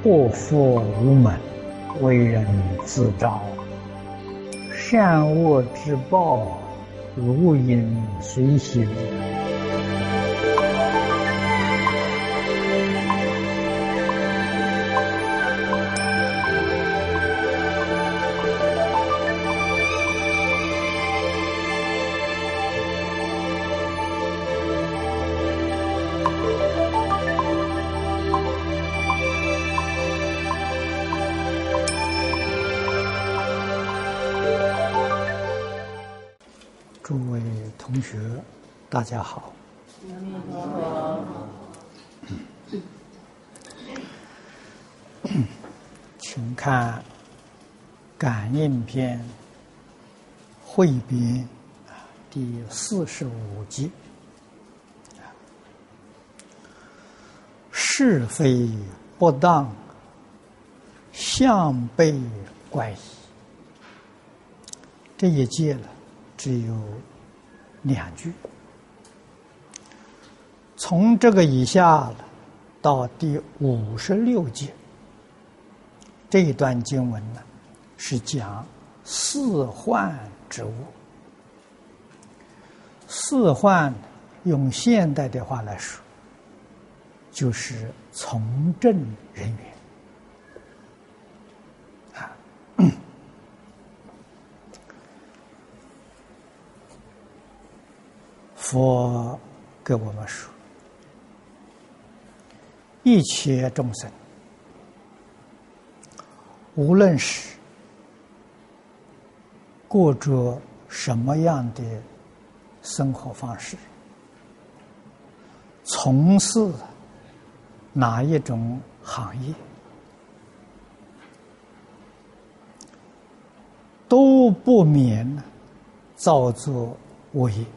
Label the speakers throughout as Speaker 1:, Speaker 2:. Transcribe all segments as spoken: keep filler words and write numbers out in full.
Speaker 1: 祸福无门，为人自招。善恶之报，如影随形。诸位同学，大家好。请看感应篇汇编第四十五集。是非不当，相悖怪异。这一节了只有两句，从这个以下了到第五十六节，这一段经文呢是讲四患之物。四患用现代的话来说，就是从政人员啊。佛跟我们说，一切众生，无论是过着什么样的生活方式，从事哪一种行业，都不免造作恶业。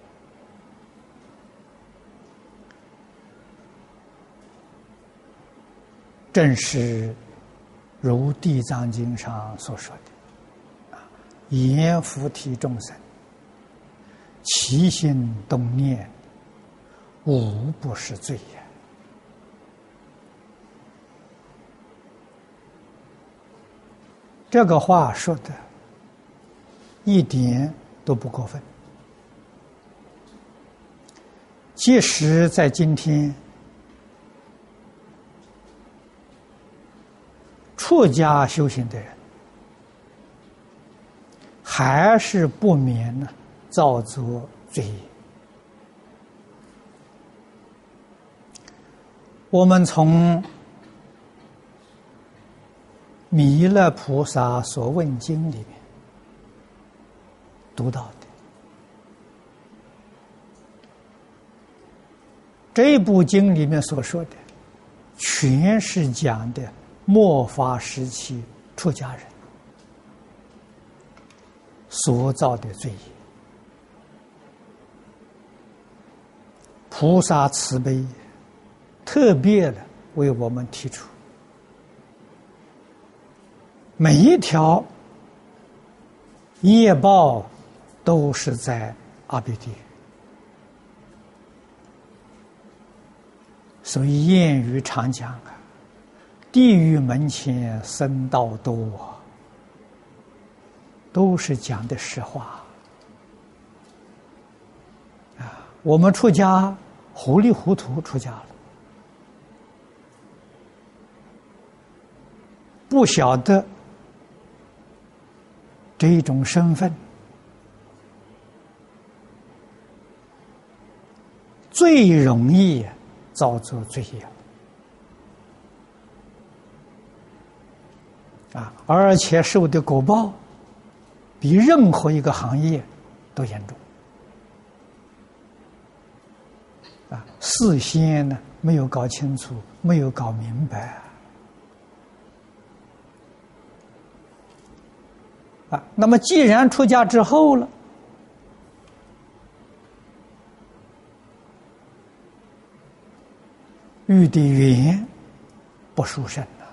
Speaker 1: 正是如《地藏经》上所说的：“阎浮提众生，起心动念，无不是罪也。”这个话说的一点都不过分。即使在今天，出家修行的人，还是不免呢造作罪业。我们从弥勒菩萨所问经里面读到的，这部经里面所说的，全是讲的末法时期出家人所造的罪业。菩萨慈悲，特别的为我们提出，每一条业报都是在阿鼻地狱。所以谚语常讲啊，地狱门前僧道多，都是讲的实话啊。我们出家糊里糊涂出家了，不晓得这一种身份，最容易造作罪业啊，而且受的果报比任何一个行业都严重啊！事先呢没有搞清楚，没有搞明白啊。那么既然出家之后了，遇的缘不殊胜了，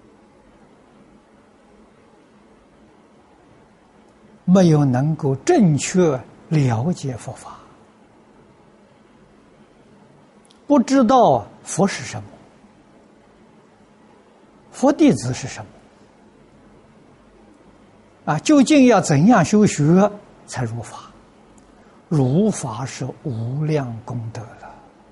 Speaker 1: 没有能够正确了解佛法，不知道佛是什么， 佛弟子是什么？啊，究竟要怎样修学才入法？入法是无量功德了。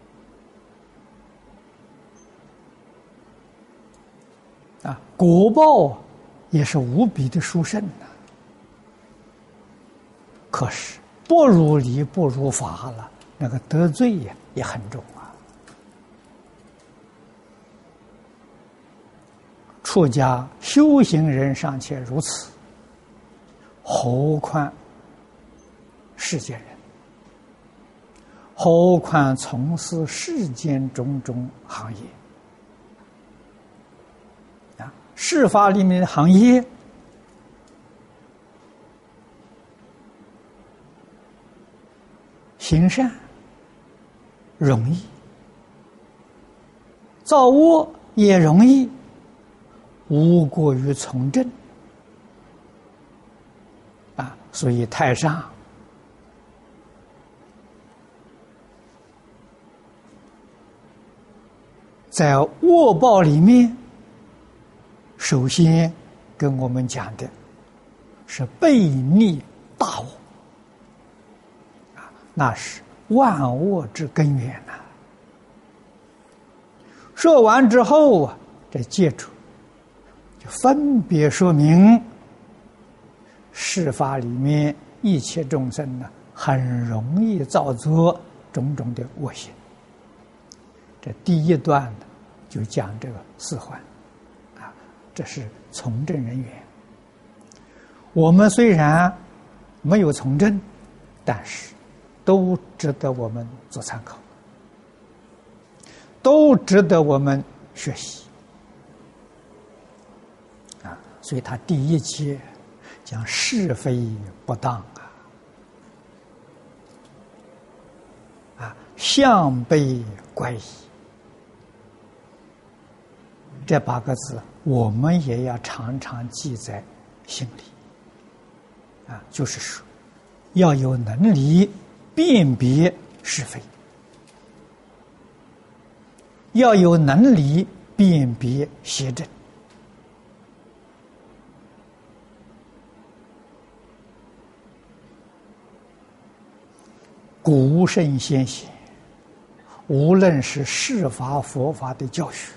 Speaker 1: 啊，果报也是无比的殊胜呐。可是不如理不如法了，那个得罪呀也很重啊。出家修行人尚且如此，何况世间人？何况从事世间种种行业啊？世法里面的行业，行善容易，造恶也容易，无过于从政啊！所以太上在恶报里面，首先跟我们讲的是悖逆大恶啊，那是万恶之根源呐、啊。说完之后啊，再接着就分别说明世法里面一切众生呢，很容易造作种种的恶行。这第一段呢，就讲这个四患啊，这是从政人员。我们虽然没有从政，但是都值得我们做参考，都值得我们学习啊。所以他第一节讲是非不当啊，啊，相悖乖异。这八个字，我们也要常常记在心里，啊，就是说，要有能力辨别是非，要有能力辨别邪正。古圣先贤，无论是世法、佛法的教学，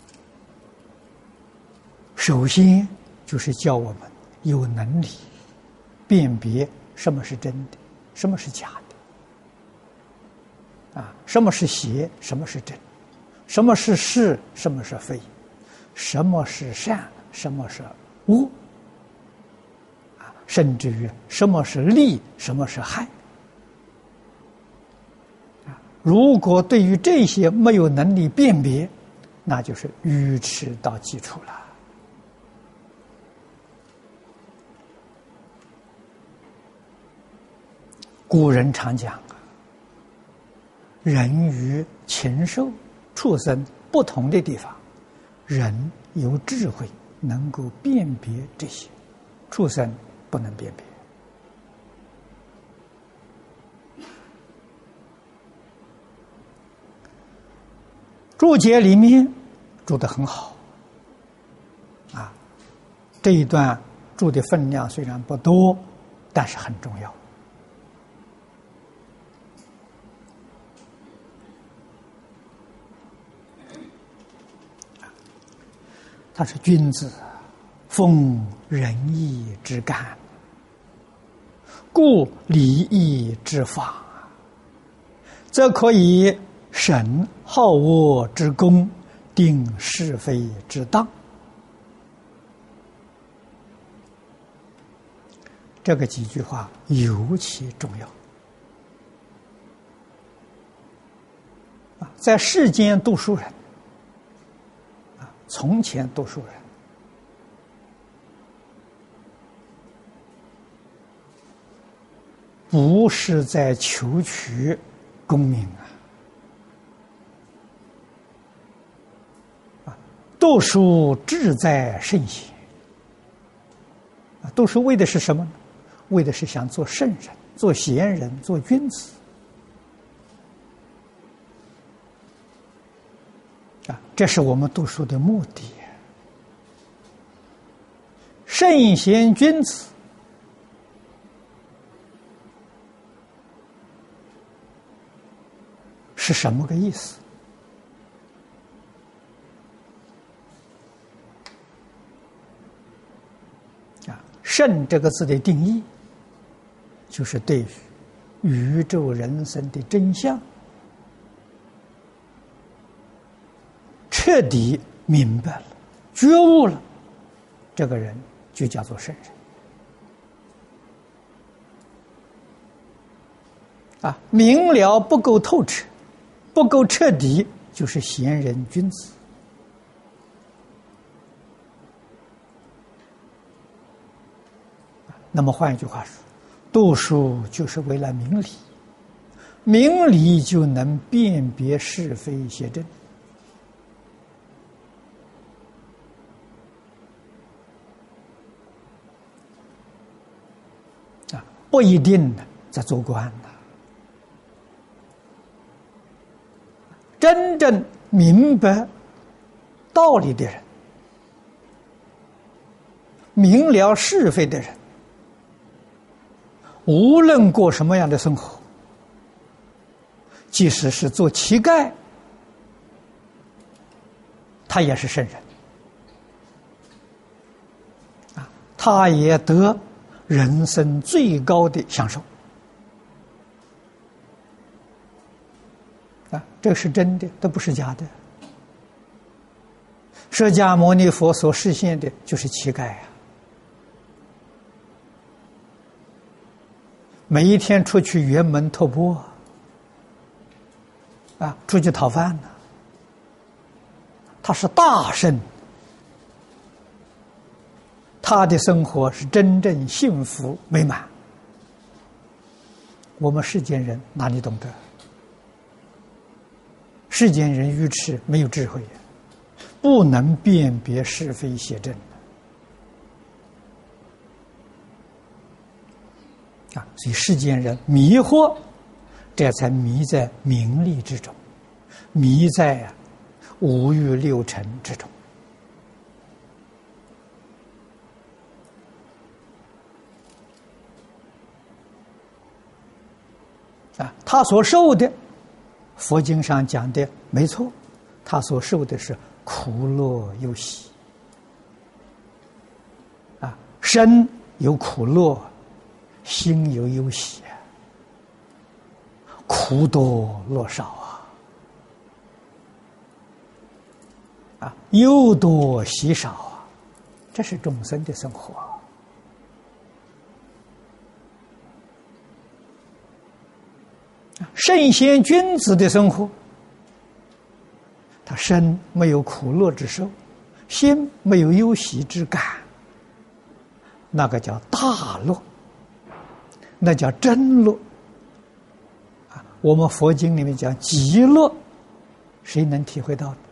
Speaker 1: 首先就是教我们有能力辨别什么是真的，什么是假的，啊，什么是邪，什么是真，什么是是，什么是非，什么是善，什么是恶，啊，甚至于什么是利，什么是害。啊，如果对于这些没有能力辨别，那就是愚痴到极处了。古人常讲啊，人与禽兽、畜生不同的地方，人有智慧，能够辨别这些，畜生不能辨别。注解里面注得很好啊，这一段注的分量虽然不多，但是很重要。他是君子，奉仁义之干，故礼义之法，则可以审好恶之功，定是非之当。这个几句话尤其重要啊！在世间读书人啊，从前读书人不是在求取功名啊，读书志在圣贤啊，读书为的是什么呢？为的是想做圣人、做贤人、做君子啊，这是我们读书的目的圣贤君子是什么个意思？啊，圣这个字的定义，就是对于宇宙人生的真相彻底明白了、觉悟了，这个人就叫做圣人。啊，明了不够透彻，不够彻底，就是贤人君子。那么换一句话说，读书就是为了明理，明理就能辨别是非邪正。啊，不一定的在做官的。真正明白道理的人，明了是非的人，无论过什么样的生活，即使是做乞丐，他也是圣人啊，他也得人生最高的享受啊，这个是真的，这不是假的。释迦牟尼佛所实现的就是乞丐啊，每一天出去辕门托钵啊，出去讨饭呢，他是大圣，他的生活是真正幸福美满。我们世间人哪里懂得？世间人愚痴，没有智慧，不能辨别是非邪正啊！所以世间人迷惑，这才迷在名利之中，迷在啊五欲六尘之中啊！他所受的，佛经上讲的没错，他所受的是苦乐忧喜啊，身有苦乐，心有忧喜，苦多乐少啊，啊，忧多喜少啊，这是众生的生活。圣贤君子的生活，他身没有苦乐之受，心没有忧喜之感，那个叫大乐，那叫真乐啊！我们佛经里面讲极乐，谁能体会到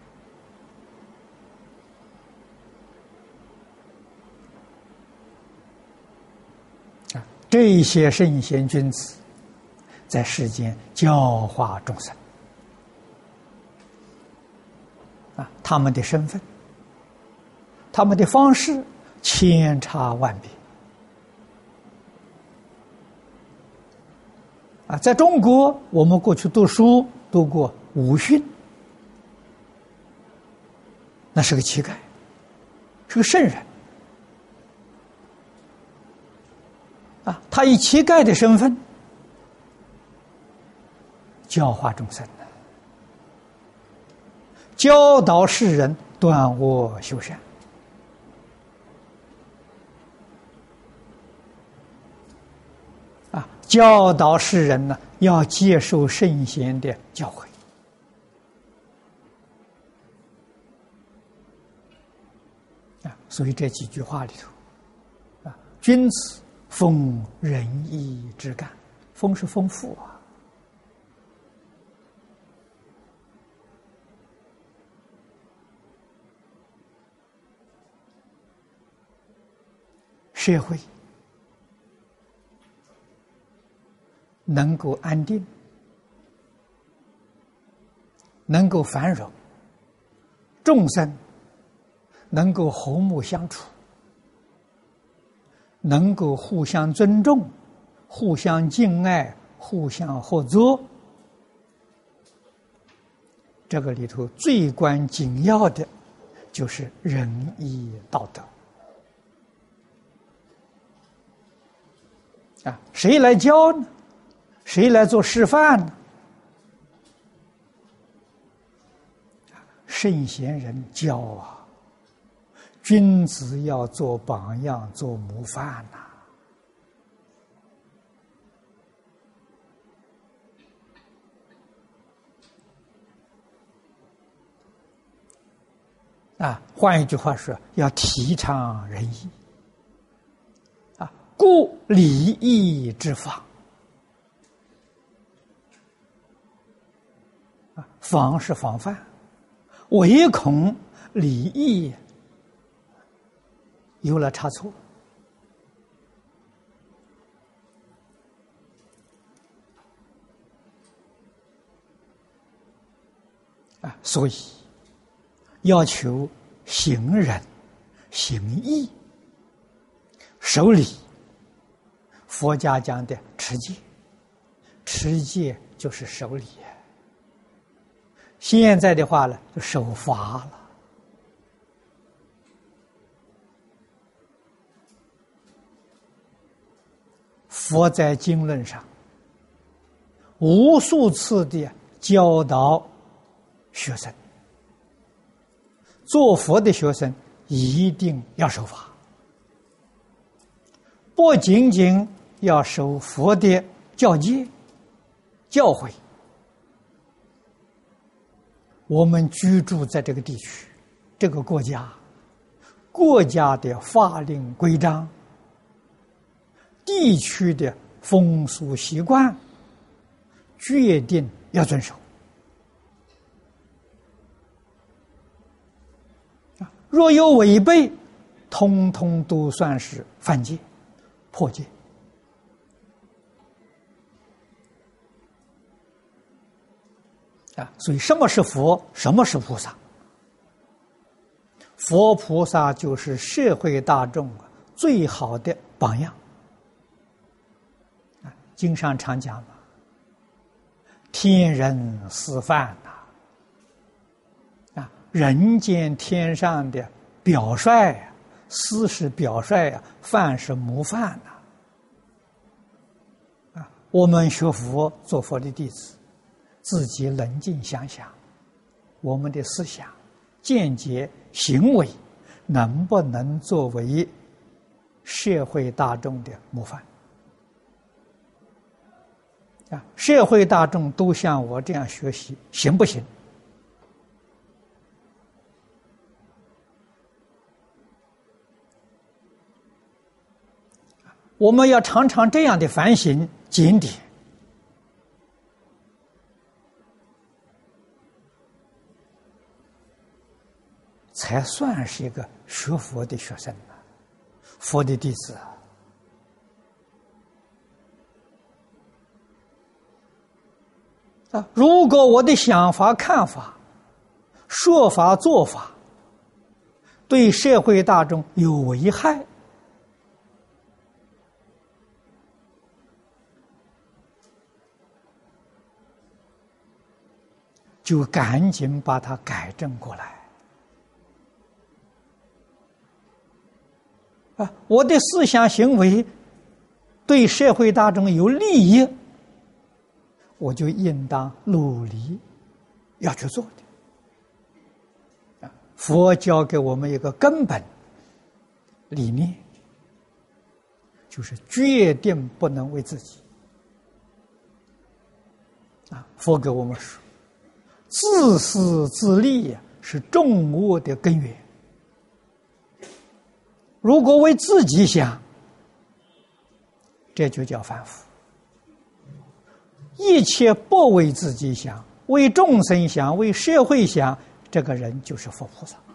Speaker 1: 的？啊，这些圣贤君子在世间教化众生啊，他们的身份，他们的方式千差万别啊。在中国，我们过去读书读过武训，那是个乞丐，是个圣人啊，他以乞丐的身份教化众生，教导世人断恶修善啊，教导世人呢要接受圣贤的教诲啊。所以这几句话里头啊，君子丰仁义之干，丰是丰富啊。社会能够安定，能够繁荣，众生能够和睦相处， 能够互相尊重、互相敬爱、互相合作，这个里头最关紧要的就是仁义道德。啊，谁来教呢？谁来做示范呢？圣贤人教啊，君子要做榜样，做模范呐、啊。啊，换一句话说，要提倡仁义。啊，故礼义之法。啊，防是防范。唯恐礼义有了差错，啊，所以要求行仁、行义、守礼。佛家讲的持戒，持戒就是守礼。现在的话呢，就守法了。佛在经论上无数次的教导学生，做佛的学生一定要守法，不仅仅要守佛的教诫、教诲。我们居住在这个地区、这个国家，国家的法令规章、地区的风俗习惯，决定要遵守。若有违背，通通都算是犯戒、破戒。啊，所以什么是佛？什么是菩萨？佛菩萨就是社会大众最好的榜样。啊，经上常讲嘛，天人示范呐，啊，人间天上的表率，师是表率啊，范是模范呐。啊，我们学佛做佛的弟子，自己冷静想想，我们的思想、见解、行为，能不能作为社会大众的模范？啊，社会大众都像我这样学习，行不行？我们要常常这样的反省检点。才算是一个学佛的学生呢，佛的弟子啊！啊，如果我的想法、看法、说法、做法对社会大众有危害，就赶紧把它改正过来。啊，我的思想行为对社会大众有利益，我就应当努力要去做的。啊，佛教给我们一个根本理念，就是决定不能为自己。啊，佛给我们说，自私自利是众恶的根源。如果为自己想，这就叫凡夫；一切不为自己想，为众生想，为社会想，这个人就是佛菩萨。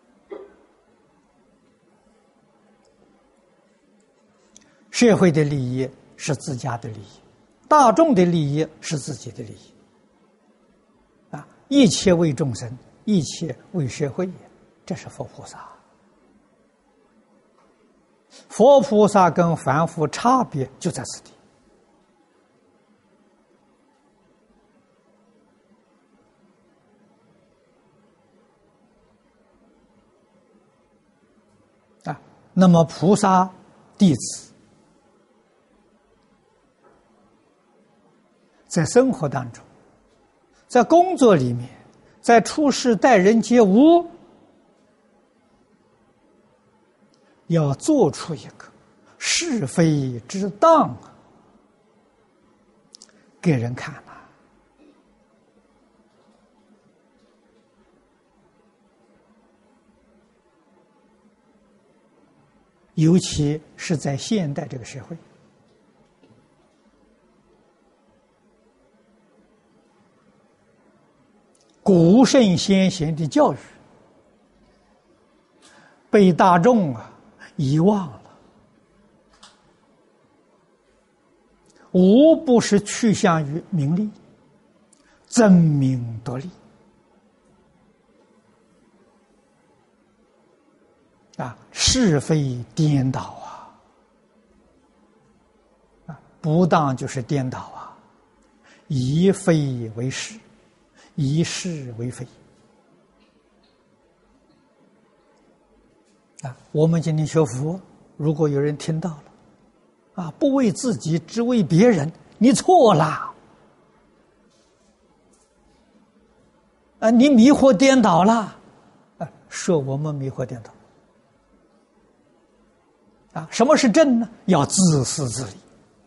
Speaker 1: 社会的利益是自家的利益，大众的利益是自己的利益。啊，一切为众生，一切为社会，这是佛菩萨。 佛菩萨跟凡夫差别就在此地。啊，那么菩萨弟子在生活当中，在工作里面，在处事待人接物，要做出一个是非之当给人看了。尤其是在现代这个社会，古圣先贤的教育被大众啊遗忘了，无不是趋向于名利、争名夺利啊，是非颠倒啊，啊，不当就是颠倒啊，以非为是，以是为非啊。我们今天学佛，如果有人听到了啊，不为自己，只为别人，你错了啊，你迷惑颠倒了啊，说我们迷惑颠倒啊。什么是正呢？要自私自利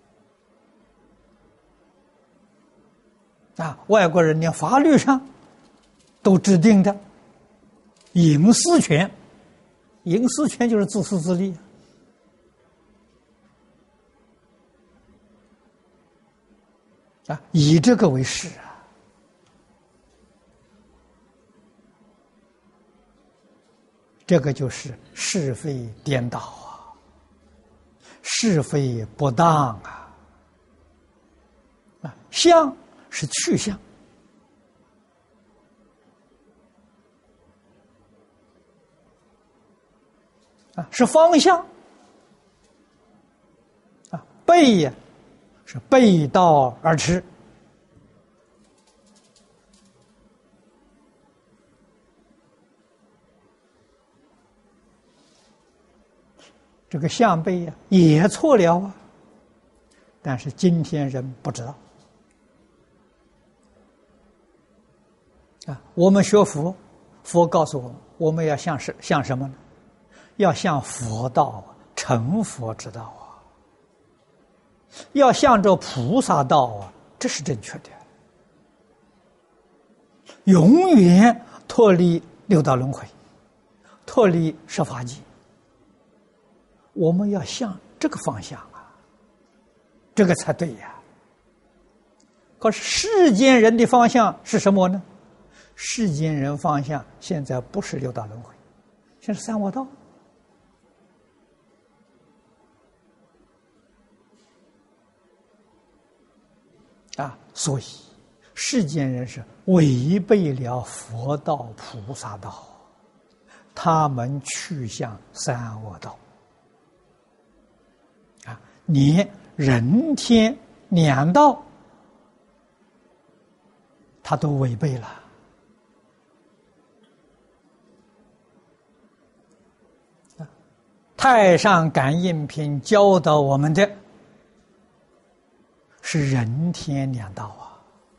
Speaker 1: 啊！外国人连法律上都制定的隐私权，隐私权就是自私自利啊，以这个为是啊。这个就是是非颠倒啊，是非不当啊，啊，相是去向，啊，是方向，啊，背呀是背道而驰，这个向背呀也错了啊，但是今天人不知道啊。我们学佛，佛告诉我们，我们要向什向什么呢？要向佛道，成佛之道啊，要向着菩萨道啊，这是正确的，永远脱离六道轮回，脱离十法界。我们要向这个方向啊，这个才对呀。可是世间人的方向是什么呢？世间人方向现在不是六道轮回，现在是三恶道啊。所以世间人是违背了佛道、菩萨道，他们去向三恶道啊，连人天两道他都违背了。太上感应篇教导我们的是人天两道啊，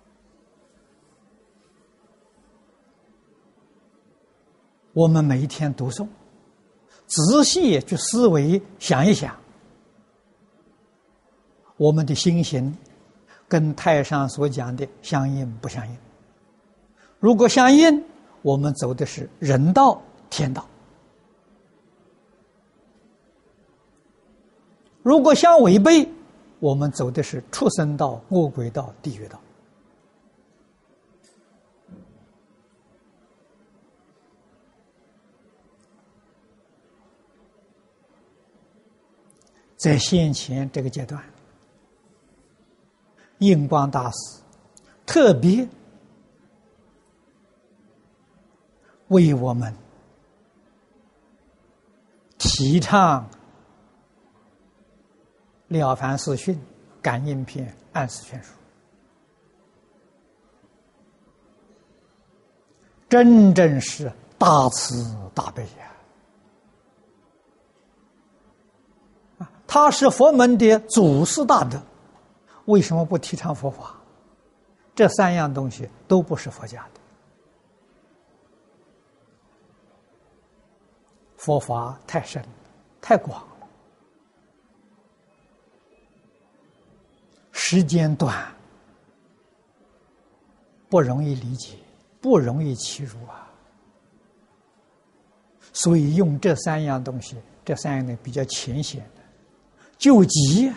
Speaker 1: 我们每一天读诵，仔细去思维想一想，我们的心行跟太上所讲的相应不相应？如果相应，我们走的是人道、天道；如果相违背，我们走的是畜生道、恶鬼道、地狱道。在先前这个阶段，印光大师特别为我们提倡了凡四训》《感应篇》《安世全书》，真正是大慈大悲呀！啊，他是佛门的祖师大德，为什么不提倡佛法？这三样东西都不是佛家的。佛法太深太广了，时间短，不容易理解，不容易契入啊。所以用这三样东西，这三样呢比较浅显的，救急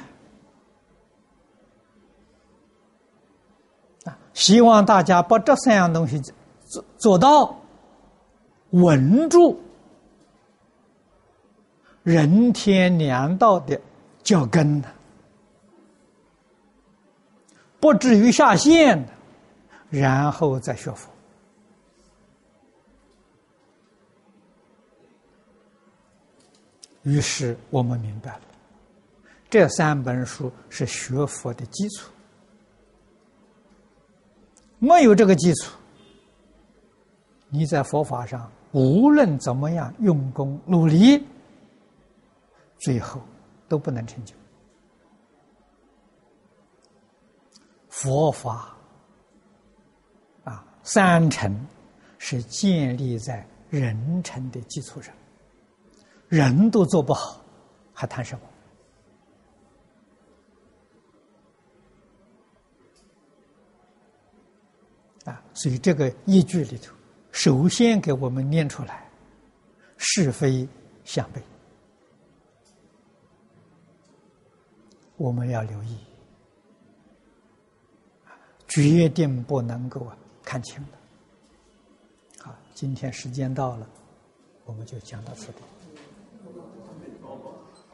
Speaker 1: 啊！希望大家把这三样东西做做到稳住人天两道的脚跟呢，不至于下线，然后再学佛。于是我们明白了，这三本书是学佛的基础。没有这个基础，你在佛法上无论怎么样用功努力，最后都不能成就。佛法啊，三乘是建立在人乘的基础上，人都做不好，还谈什么？啊，所以这个依据里头，首先给我们念出来，是非相悖，我们要留意，决定不能够啊看清的。好，今天时间到了，我们就讲到此地。